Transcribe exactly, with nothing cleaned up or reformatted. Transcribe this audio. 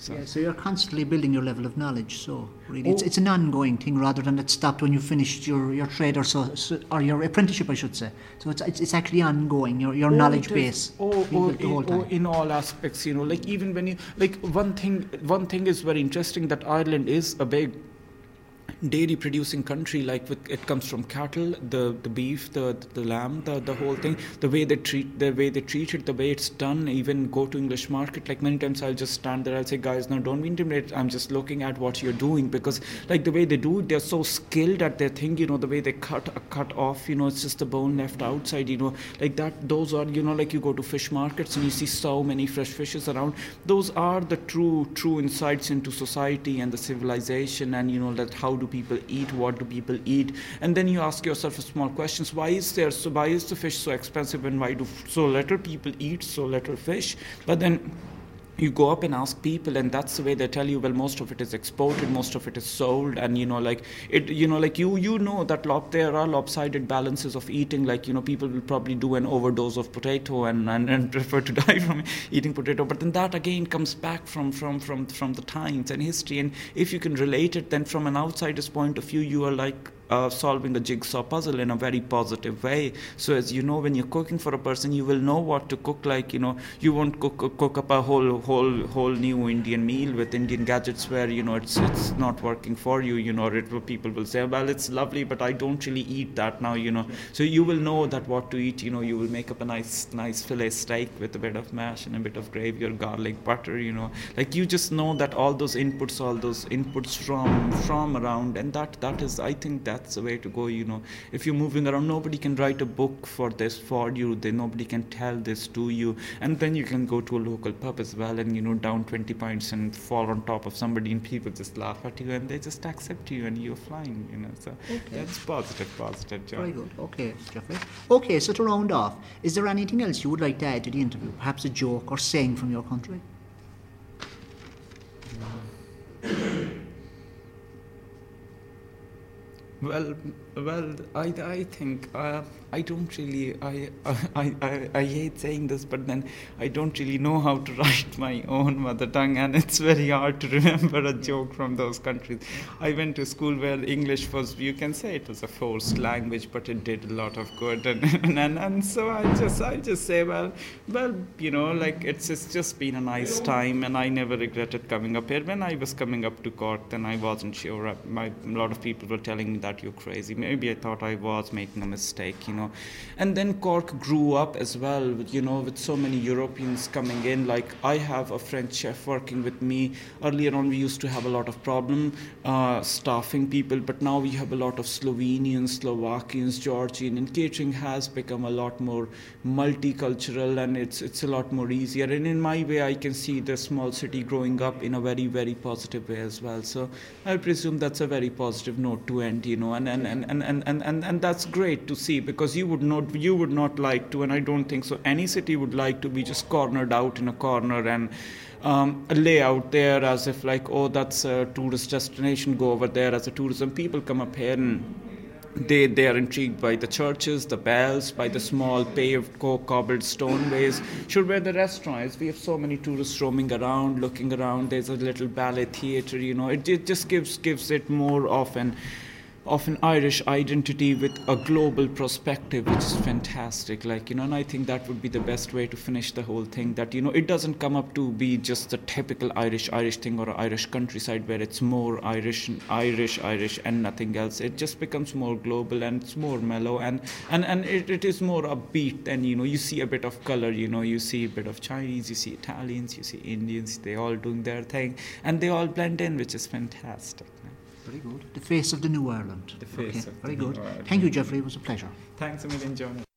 So. Yeah, so you're constantly building your level of knowledge. So really, it's Oh. it's an ongoing thing rather than it stopped when you finished your, your trade or so, so or your apprenticeship, I should say. So it's it's, it's actually ongoing. Your your Oh, knowledge it is. base. Oh, being oh, built the whole in, oh, time. in all aspects, you know, like even when you like one thing. One thing is very interesting that Ireland is a big dairy producing country. Like with, it comes from cattle, the the beef, the the lamb, the the whole thing, the way they treat the way they treat it, the way it's done. Even go to English market, like many times I'll just stand there, I'll say, guys, no, don't be intimidated, I'm just looking at what you're doing, because like the way they do it, they're so skilled at their thing, you know, the way they cut cut off, you know, it's just the bone left outside, you know, like that. Those are, you know, like you go to fish markets and you see so many fresh fishes around. Those are the true true insights into society and the civilization, and you know, that how do people eat, what do people eat, and then you ask yourself a small questions: why is there so why is the fish so expensive, and why do so little people eat so little fish? But then you go up and ask people, and that's the way they tell you, well, most of it is exported, most of it is sold, and you know, like it, you know, like you you know that lop, there are lopsided balances of eating. Like, you know, people will probably do an overdose of potato and, and, and prefer to die from eating potato, but then that again comes back from from from from the times and history, and if you can relate it, then from an outsider's point of view, you are like Uh, solving a jigsaw puzzle in a very positive way. So as you know, when you're cooking for a person, you will know what to cook. Like, you know, you won't cook cook up a whole whole whole new Indian meal with Indian gadgets where, you know, it's it's not working for you. You know, it, people will say, well, it's lovely, but I don't really eat that now. You know, so you will know that what to eat. You know, you will make up a nice nice fillet steak with a bit of mash and a bit of gravy or garlic butter. You know, like you just know that all those inputs, all those inputs from from around, and that that is, I think that. That's the way to go. You know, if you're moving around, nobody can write a book for this for you. Then nobody can tell this to you. And then you can go to a local pub as well, and you know, down twenty pints and fall on top of somebody, and people just laugh at you, and they just accept you, and you're flying. You know, so okay. That's positive, positive, John. Very good. Okay, Jeffrey. Okay, so to round off, is there anything else you would like to add to the interview? Perhaps a joke or saying from your country? Well, well, I, I think uh, I don't really I, I I I hate saying this, but then I don't really know how to write my own mother tongue, and it's very hard to remember a joke from those countries. I went to school where English was, you can say it was a forced language, but it did a lot of good, and and, and so I just I just say, well, well, you know, like it's it's just been a nice time, and I never regretted coming up here. When I was coming up to Cork, then I wasn't sure. I, my, a lot of people were telling me that you're crazy. Maybe I thought I was making a mistake, you know. And then Cork grew up as well, you know, with so many Europeans coming in. Like, I have a French chef working with me. Earlier on, we used to have a lot of problem uh, staffing people, but now we have a lot of Slovenians, Slovakians, Georgian, and catering has become a lot more multicultural, and it's it's a lot more easier. And in my way, I can see the small city growing up in a very, very positive way as well. So I presume that's a very positive note to end, you know, and and, and, and, and, and, and, and that's great to see, because you would not you would not like to, and I don't think so any city would like to be just cornered out in a corner and um, lay out there as if like, oh, that's a tourist destination, go over there as a tourism. People come up here and They they are intrigued by the churches, the bells, by the small paved, cobbled stoneways. Sure, where the restaurant is, we have so many tourists roaming around, looking around. There's a little ballet theatre, you know. It, it just gives gives it more of an of an Irish identity with a global perspective, which is fantastic. Like, you know, and I think that would be the best way to finish the whole thing, that, you know, it doesn't come up to be just the typical Irish Irish thing or Irish countryside where it's more Irish Irish Irish and nothing else. It just becomes more global, and it's more mellow, and and and it, it is more upbeat. And, you know, you see a bit of color, you know, you see a bit of Chinese, you see Italians, you see Indians, they all doing their thing, and they all blend in, which is fantastic. Very good. The face of the new Ireland. The face okay, of very the good. new Ireland. Thank you, Jeffrey. It was a pleasure. Thanks a million, John.